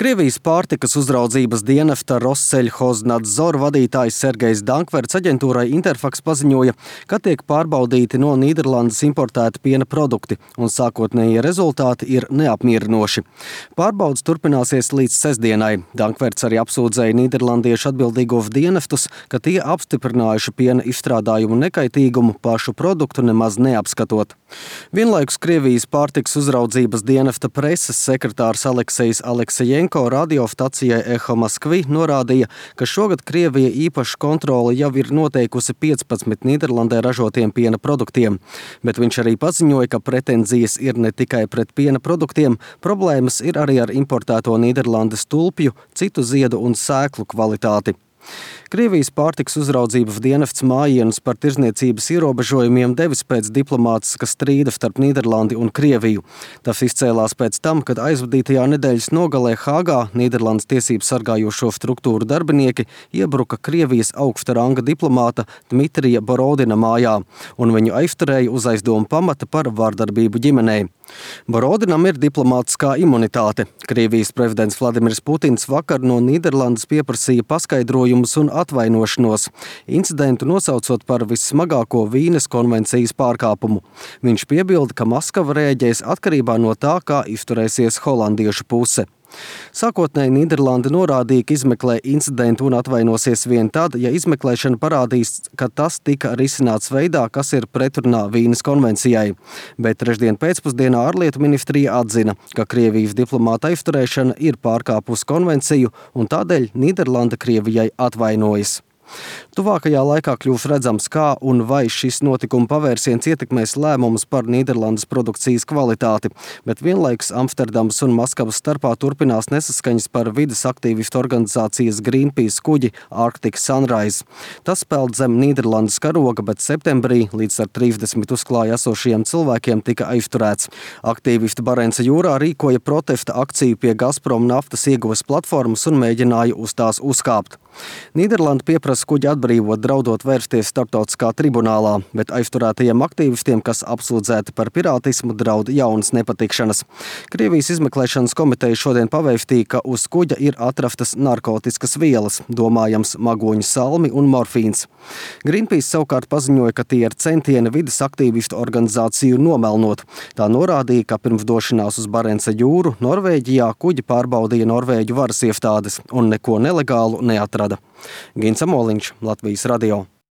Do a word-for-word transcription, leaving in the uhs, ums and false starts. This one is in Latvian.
Krievijas pārtikas uzraudzības dienesta Rossельхознадзор vadītājs Sergejs Dankverts aģentūrai Interfax paziņoja, ka tiek pārbaudīti no Nīderlandes importēti piena produkti, un sākotnējie rezultāti ir neapmierinoši. Pārbaudas turpināsies līdz sestdienai. Dankverts arī apsūdzēja nīderlandiešu atbildīgos dienestus, ka tie apstiprinājuši piena izstrādājumu nekaitīgumu pašu produktu nemaz neapskatot. Vienlaikus Krievijas pārtikas uzraudzības dienesta preses sekretārs Aleksejs Aleksejenko radiostacijai Eho Maskvi norādīja, ka šogad Krievija īpašu kontroli jau ir noteikusi piecpadsmit Nīderlandē ražotiem piena produktiem, bet viņš arī paziņoja, ka pretenzijas ir ne tikai pret piena produktiem, problēmas ir arī ar importēto Nīderlandes tulpju, citu ziedu un sēklu kvalitāti. Krievijas pārtikas uzraudzības dienests mājienus par tirzniecības ierobežojumiem devis pēc diplomātiska strīda starp Nīderlandi un Krieviju. Tas izcēlās pēc tam, kad aizvadītajā nedēļas nogalē Hāgā Nīderlandes tiesību sargājošo struktūru darbinieki iebruka Krievijas augsta ranga diplomāta Dmitrija Borodina mājā, un viņu aizturēja uz aizdomu pamata par vardarbību ģimenei. Borodinam ir diplomātiskā imunitāte. Krievijas prezidents Vladimirs Putins vakar no Nīderlandes pieprasīja paskaidrojumus un atvainošanos, incidentu nosaucot par vissmagāko Vīnes konvencijas pārkāpumu. Viņš piebilda, ka Maskava rēģēs atkarībā no tā, kā izturēsies holandiešu puse. Sākotnēji Nīderlanda norādīja, ka izmeklē incidentu un atvainosies vien tad, ja izmeklēšana parādīs, ka tas tika risināts veidā, kas ir pretrunā Vīnes konvencijai. Bet trešdien pēcpusdienā ārlietu ministrija atzina, ka Krievijas diplomāta aizturēšana ir pārkāpusi konvenciju un tādēļ Nīderlanda Krievijai atvainojas. Tuvākajā laikā kļūs redzams, kā un vai šis notikuma pavērsiens ietekmēs lēmumus par Nīderlandes produkcijas kvalitāti, bet vienlaikus Amsterdamas un Maskavas starpā turpinās nesaskaņas par vides aktīvistu organizācijas Greenpeace kuģi Arctic Sunrise. Tas peld zem Nīderlandes karoga, bet septembrī līdz ar trīsdesmit uzklāja esošajiem cilvēkiem tika aizturēts. Aktīvisti Barenca jūrā rīkoja protesta akciju pie Gazprom naftas ieguves platformas un mēģināja uz tās uzkāpt. Nīderlanda pieprasa kuģi atbrīvot, draudot vērsties starptautiskā tribunālā, bet aizturētajiem aktīvistiem, kas apsūdzēti par pirātismu, draud jaunas nepatikšanas. Krievijas izmeklēšanas komiteja šodien pavēstīja, ka uz kuģa ir atrastas narkotiskas vielas, domājams magoņu salmi un morfīns. Greenpeace savukārt paziņoja, ka tie ir centieni vides aktīvistu organizāciju nomelnot. Tā norādīja, ka pirms došanās uz Barenca jūru Norvēģijā kuģi pārbaudīja Norvēģu varas iestādes un neko nelegālu neatrada. Gins Amoliņš, Latvijas radio.